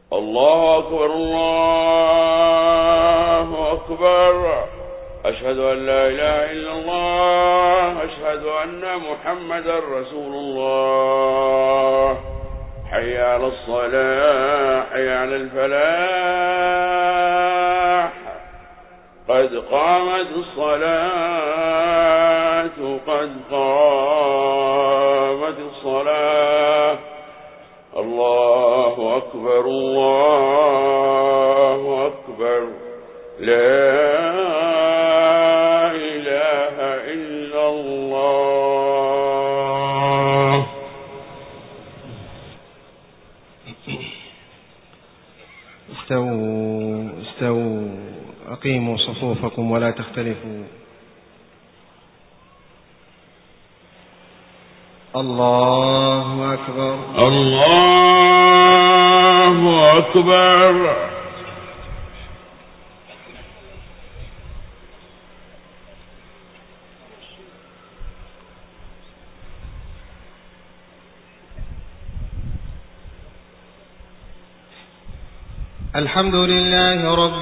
الله أكبر الله أكبر. أشهد أن لا إله إلا الله. أشهد أن محمدا رسول الله. حي على الصلاة حي على الفلاح. قد قامت الصلاة قد قامت الصلاة. الله أكبر الله أكبر. لا إله إلا الله. استووا أقيموا صفوفكم ولا تختلفوا. الله أكبر الله أكبر. الحمد لله رب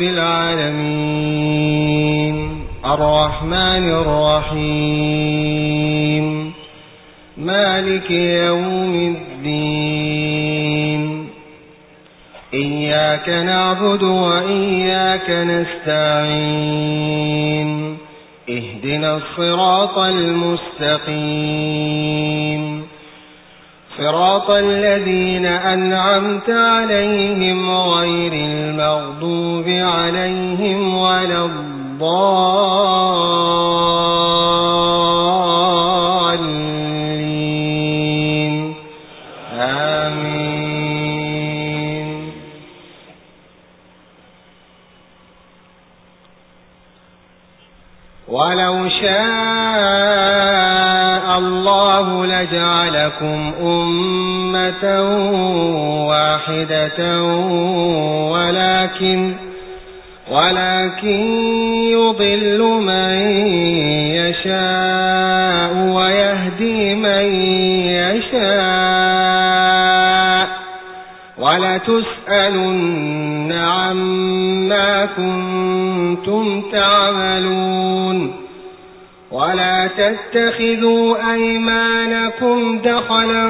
العالمين الرحمن الرحيم مالك يوم الدين. إياك نعبد وإياك نستعين. اهدنا الصراط المستقيم صراط الذين أنعمت عليهم غير المغضوب عليهم ولا الضالين. آمين. ولو شاء الله لجعلكم أمة واحدة ولكن يضل من يشاء ويهدي من يشاء ولتسألن عما كنتم تعملون. ولا تتخذوا أيمانكم دخلا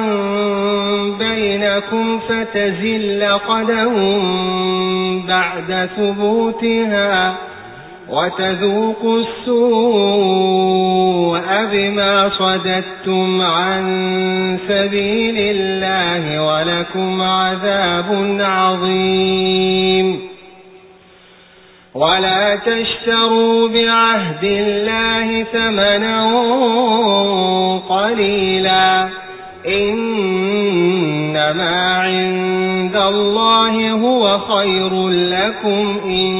بينكم فتزل قدم بعد ثبوتها وتذوقوا السوء بما صددتم عن سبيل الله ولكم عذاب عظيم. ولا تشتروا بعهد الله ثمنا قليلا. إنما عند الله هو خير لكم إن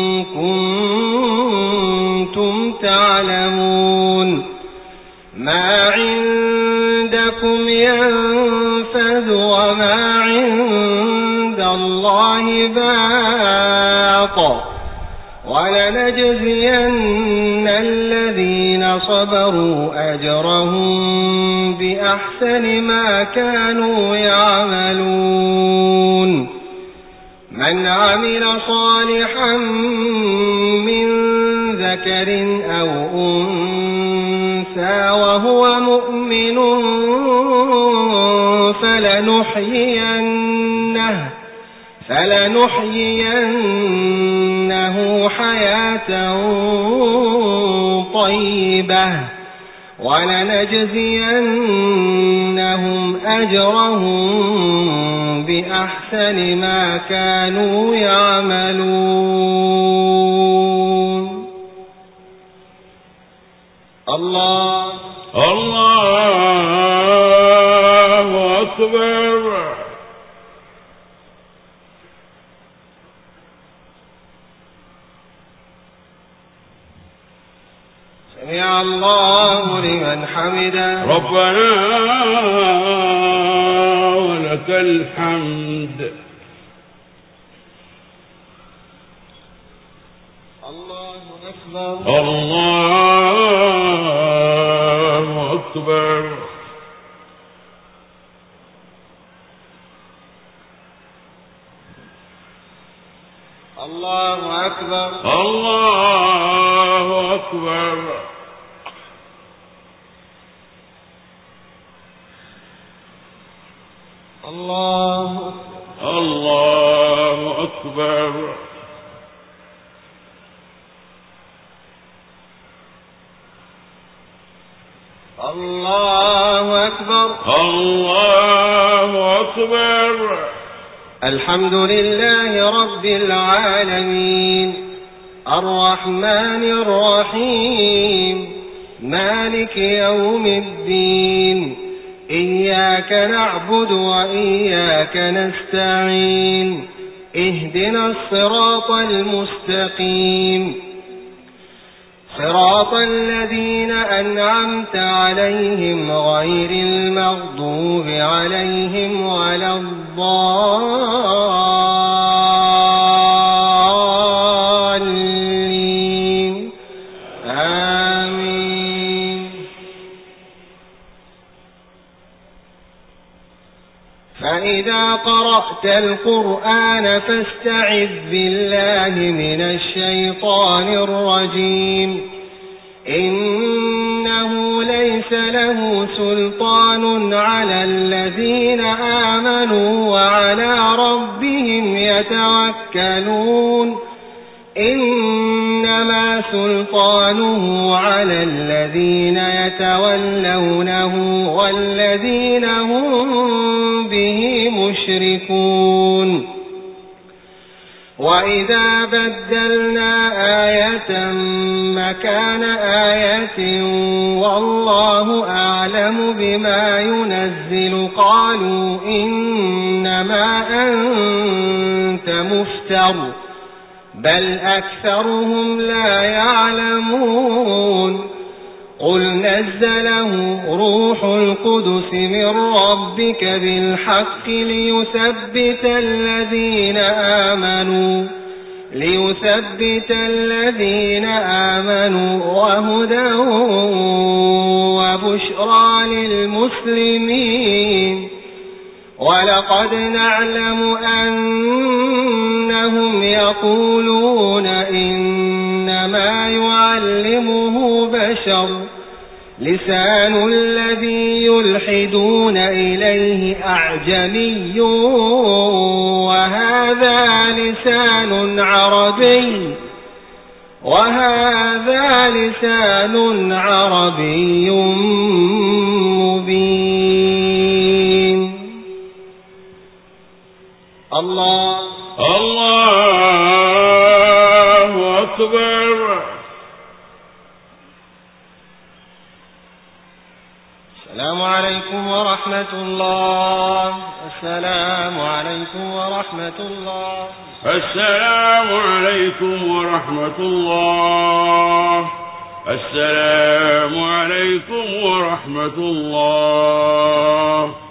كنتم تعلمون. ما عندكم ينفذ وما عند الله باق. ولنجزين الذين صبروا أجرهم بأحسن ما كانوا يعملون. من عمل صالحا من ذكر أو أنثى وهو مؤمن فلنحيينه حياة طيبة ولنجزينهم أجرهم بأحسن ما كانوا يعملون. الله أكبر. سمع الله لمن حمده. ربنا ولك الحمد. الله أكبر. الله أكبر. الله أكبر. الله أكبر. الله أكبر. الله أكبر. الله أكبر. الحمد لله رب العالمين الرحمن الرحيم مالك يوم الدين إياك نعبد وإياك نستعين اهدنا الصراط المستقيم صراط الذين أنعمت عليهم غير المغضوب عليهم ولا الضالين آمين. فإذا قرأت القرآن فاستعذ بالله من الشيطان الرجيم إنه ليس له سلطان على الذين آمنوا وعلى ربهم يتوكلون إنما سلطانه على الذين يتولونه والذين هم به مشركون. وإذا بدلنا آية مكان آية والله أعلم بما ينزل قالوا إنما أنت مفتر بل أكثرهم لا يعلمون. قل نزله روح القدس من ربك بالحق ليثبت الذين آمنوا وهدى وبشرى للمسلمين. ولقد نعلم أنهم يقولون إنما يعلمه بشر لسان الذي يلحدون إليه أعجمي وهذا لسان عربي مبين. الله أكبر. السلام عليكم ورحمة الله. السلام عليكم ورحمة الله. السلام عليكم ورحمة الله. السلام عليكم ورحمة الله.